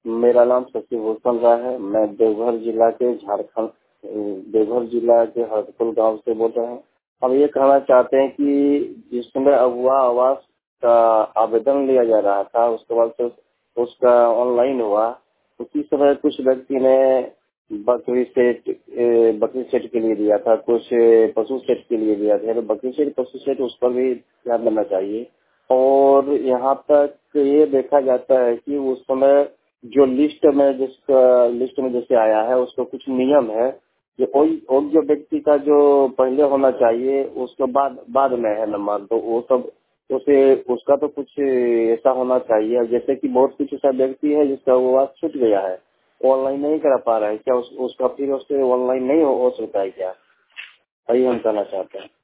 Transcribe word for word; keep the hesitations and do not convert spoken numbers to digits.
मेरा नाम शशिभूषण राय है। मैं देवघर जिला के झारखंड देवघर जिला के हरदपुर गांव से बोल रहे हैं। हम ये कहना चाहते हैं कि जिस समय अगवा आवास का आवेदन लिया जा रहा था, उसके बाद से उसका ऑनलाइन हुआ, उसी समय कुछ व्यक्ति ने बकरी सेट ए, बकरी सेट के लिए दिया था, कुछ पशु सेट के लिए दिया था। तो बकरी सेट पशु सेट उस पर भी ध्यान देना चाहिए। और यहाँ तक ये देखा जाता है कि उस समय जो लिस्ट में जिसका लिस्ट में जैसे आया है, उसका कुछ नियम है कि कोई और जो व्यक्ति का जो पहले होना चाहिए उसके बाद बाद में है नंबर, तो वो सब उसे उसका तो कुछ ऐसा होना चाहिए। जैसे कि बहुत कुछ ऐसा व्यक्ति है जिसका वो बात छूट गया है, ऑनलाइन नहीं करा पा रहा है, क्या उस, उसका फिर उससे ऑनलाइन नहीं हो, हो सकता है क्या? वही हम कहना चाहते हैं।